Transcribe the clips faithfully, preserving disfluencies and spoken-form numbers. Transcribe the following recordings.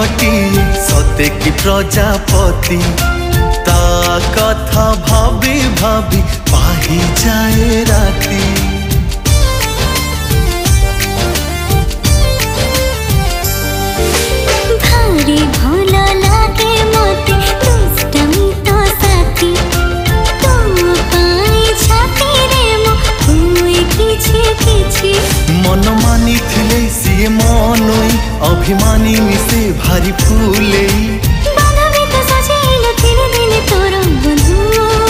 गोटी सते कि प्रजापति ता कथा भाभी भाभी पाही जाए राती। भारी भल लागे मते दुष्टमी तो साथी तो पाई छाती रे मो हुए किछि किछि मन मानी थिले सिए मनोई अभिमानी मिसे भारी फूले बांधवी तो सजेल थिले दिले तोर बंधु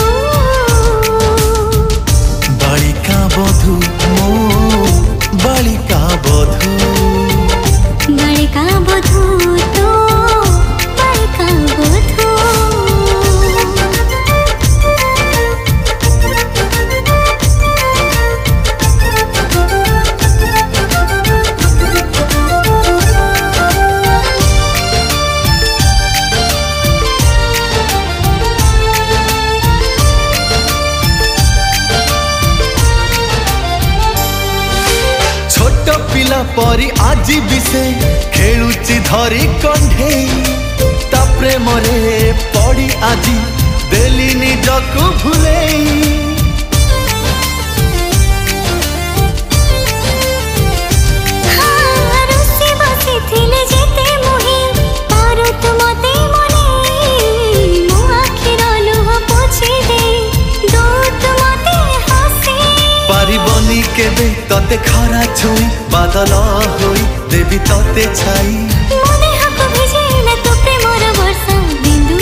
बालिका बधू मो बालिका बधू बालिका बधू तो बालिका बधू। पिला परी आज भी से खेलुची धरी कंढेई ता प्रेम रे पड़ी आज देली निजको भूलेई। पारिबनी केबे तते खरा छुई बादल होई देवी तते छाई मने हक भिजेला तो प्रेमर वर्षा बिंदु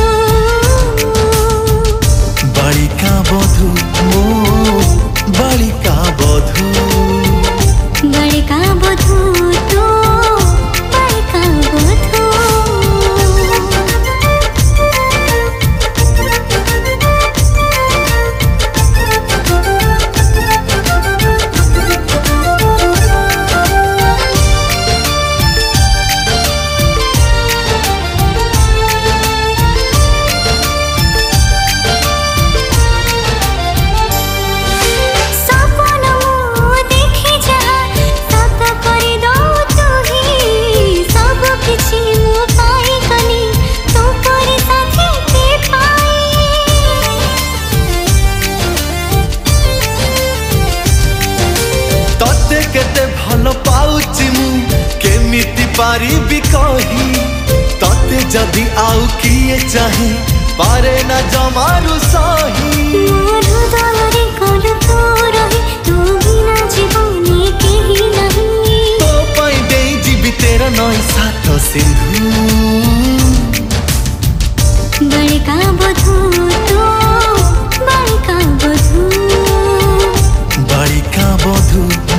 बालिका बधू मो बालिका बधू बालिका बधू तो बालिका बधू। भल पाउची मु केमिति पारिबी कही तते जदि आउ किए चाहे पारे ना जमारू सही मोर दलरे कोन तो रही तू बिना जीवने केही नहीं तो पाई देई जीवी तेरा नई सात सिंधु बालिका बधू तो बालिका बधू बालिका बधू